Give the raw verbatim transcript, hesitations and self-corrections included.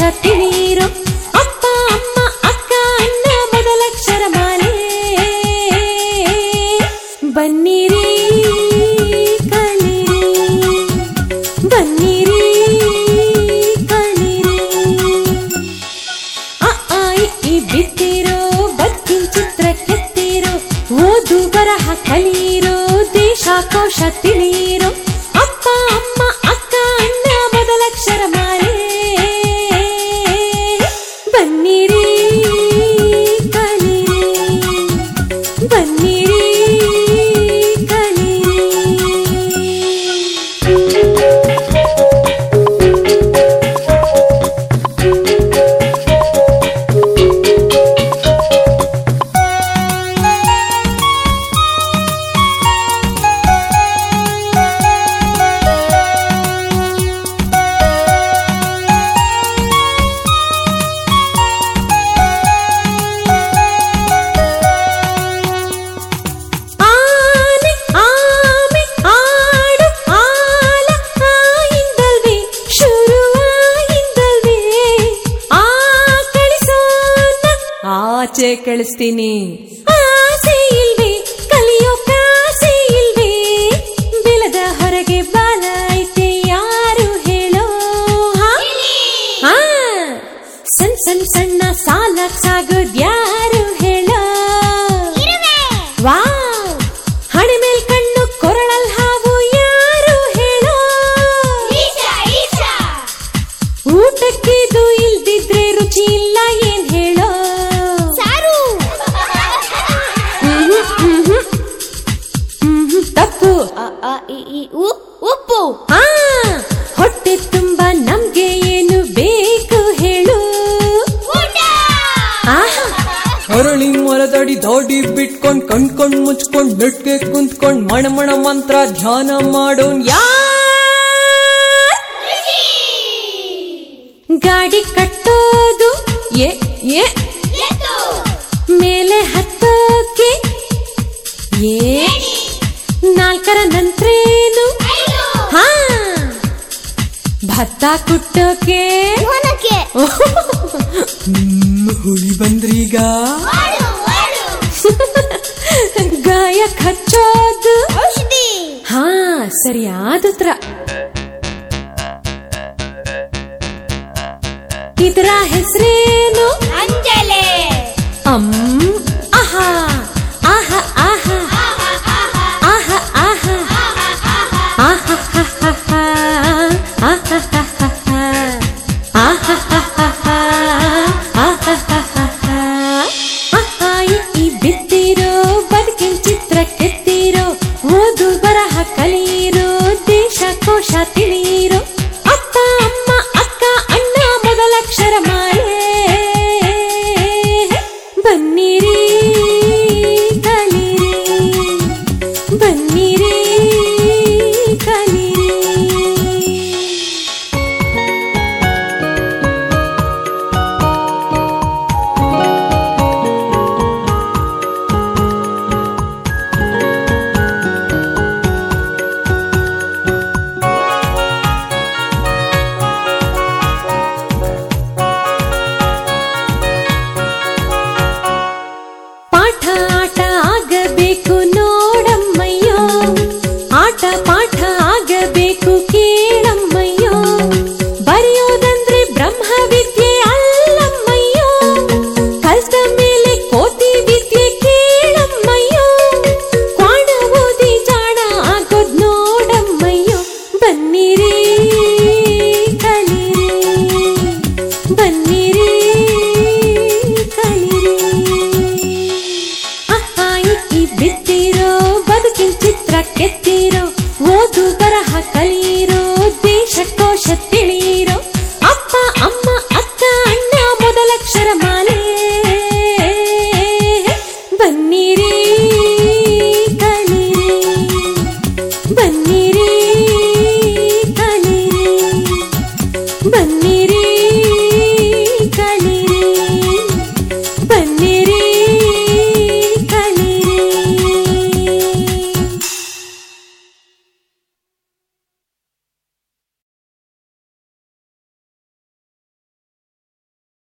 ತಿಳಿರೋ ಅಪ್ಪ ಅಮ್ಮ ಅಕ್ಕ ಅಣ್ಣ ಮೊದಲಕ್ಷರ ಮಾಲೆ ಬನ್ನಿರಿ ಕಲಿರಿ ಬನ್ನಿರಿ ಕಲಿರಿ ಅ ಆ ಇ ಈ ಬಿತ್ತಿರೋ ಬದುಕಿನ ಚಿತ್ರ ಕೆತ್ತಿರೋ ಓದು ಬರಹ ಕಲಿರೋ ದೇಶಕೋಶ ತಿಳಿರೋ ಅಪ್ಪ ಅಮ್ಮ ಅಕ್ಕ ಅಣ್ಣ ಮೊದಲಕ್ಷರ ಮಾಲೆ ಬನ್ನಿರಿ ಕಲಿರಿ ಬನ್ನಿರಿ ಕಲಿರಿ ಆಚೆ ಕಳಿಸ್ತೀನಿ ಆಸೆ ಇಲ್ವೇ ಕಲಿಯೋ ಕಾಸೆ ಇಲ್ವೇ ಬೆಲದ ಹೊರಗೆ ಬಾಲ ಐತೆ ಯಾರು ಹೇಳೋ ಹಾ ಸಣ್ಣ ಸಣ್ಣ ಸಣ್ಣ ಸಾಲಕ್ ಸಾಗೋದ್ ಯಾರು ಹೇಳೋ ವಾ ಹಣೆ ಮೇಲ್ ಕಣ್ಣು ಕೊರಳಲ್ ಹಾವು ಯಾರು ಹೇಳೋ ಊಟಕ್ಕಿದು ಇಲ್ದಿದ್ರೆ ರುಚಿ ಇಲ್ಲ ಏನ್ ಹೇಳೋ ತಪ್ಪು ಉಪ್ಪು ಹಾ ಹೊಟ್ಟೆ ತುಂಬ ನಮ್ಗೆ ಏನು ಬೇಕು ಹೇಳು ಅರಳಿ ಮರದಡಿ ದಾಡಿ ಬಿಟ್ಕೊಂಡ್ ಕಣ್ಕೊಂಡ್ ಮುಚ್ಕೊಂಡ್ ನೆಟ್ಗೆ ಕುಂತ್ಕೊಂಡ್ ಮಣ ಮಣ ಮಂತ್ರ ಧ್ಯಾನ ಮಾಡೋನ್ ಯಾ ಗಾಡಿ ಕಟ್ಟೋದು ಏ ಏ ಮೇಲೆ ಹತ್ತೋಕೆ ಏ ನಾಲ್ಕರ ನಂತ್ರೇನು ಹಾ ಭತ್ತ ಕುಟ್ಟೋಕೆ ಹುಳಿ ಬಂದ್ರೀಗ ಗಾಯ ಹಚ್ಚೋದು ಹಾ ಸರಿಯಾದುತ್ರ ಇದರ ಹೆಸರೇನು ಅಂಜಲೆ ಅಮ್ ಆಹಾ ಆಹಾ ಆಹಾ ಆಹಾ ಆಹಾ ಆಹಾ ಈ ಬಿತ್ತಿರೋ ಬದುಕಿನ ಚಿತ್ರ ಕೆತ್ತಿರೋ ಓದು ಬರಹ ಕಲಿರೋ ದೇಶಕೋಶ ತಿಳಿರೋ ಅಪ್ಪ ಅಮ್ಮ ಅಕ್ಕ ಅಣ್ಣ ಮೊದಲಕ್ಷರ ಮಾಲೆ ಬನ್ನಿರಿ ಕಲಿರಿ ಬನ್ನಿರಿ ಕಲಿರಿ ಪಾಠ ಆಟ ಆಗಬೇಕು ನೋಡಮ್ಮಯ್ಯೋ ಆಟ ಪಾಠ ಆಗಬೇಕು ಕೇಳಮ್ಮಯ್ಯೋ ಬರೆಯೋದಂದ್ರೆ ಬ್ರಹ್ಮ ವಿದ್ಯೆ ಅಲ್ಲಮ್ಮಯ್ಯೋ ಕಲ್ತ ಮೇಲೆ ಕೋತಿ ವಿದ್ಯೆ ಕೇಳಮ್ಮಯ್ಯೋ ಕ್ವಾಣ ಓದಿ ಜಾಣ ಆಗೋದ್ ನೋಡಮ್ಮಯ್ಯೋ ಬನ್ನಿರಿ ಕಲಿರಿ ಬನ್ನಿರಿ ಕಲಿರಿ ಈ ಬಿತ್ತಿರೋ ಬದುಕಿನ ಚಿತ್ರ ಕೆತ್ತಿರೋ ಓದು ಬರಹ ಕಲಿ